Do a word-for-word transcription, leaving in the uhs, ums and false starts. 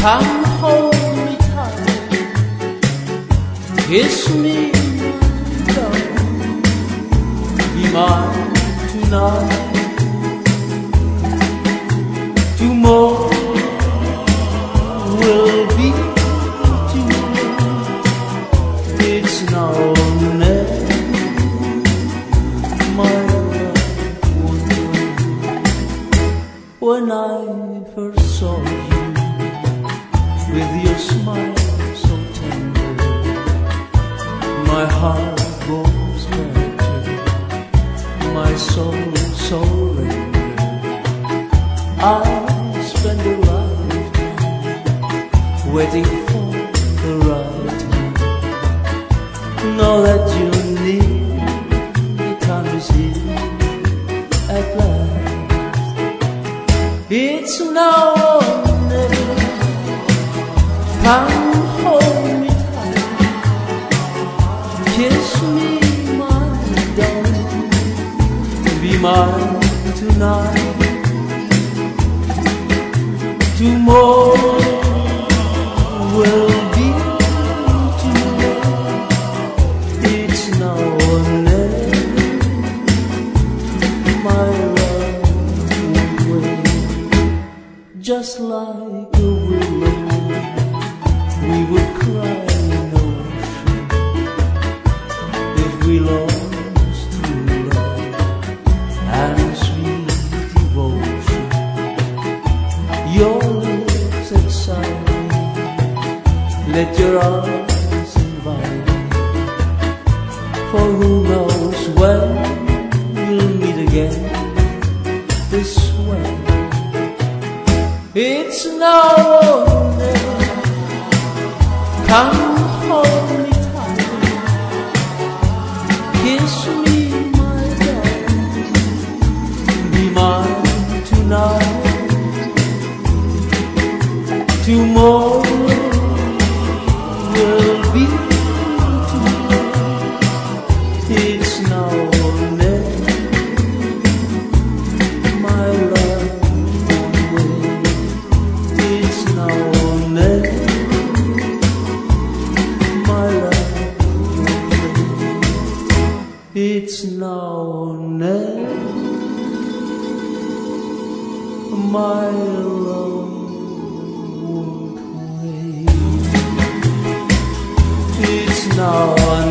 Come hold me tight, kiss me, darling, be mine tonight. Tomorrow will be too late. It's now or never, my love won't wait. When I first saw you, with your smile so tender, my heart was melted, my soul so rendered. I spent a lifetime waiting for the right time. Now that you're near, the time is here at last. It's now or never. Come hold me tight, kiss me, my darling, be mine tonight. Tomorrow will be too late. It's now or never, my love won't wait. Just like a willow, we would cry in the ocean if we lost true love and sweet devotion. Your lips excite me, let your arms invite me, for who knows when we'll meet again this way. It's now or never. Come hold me tight, kiss me, my darling, be mine tonight. Tomorrow will be too late. It's now or never, my love won't wait. It's now or never, it's now or never, my love won't wait. It's now or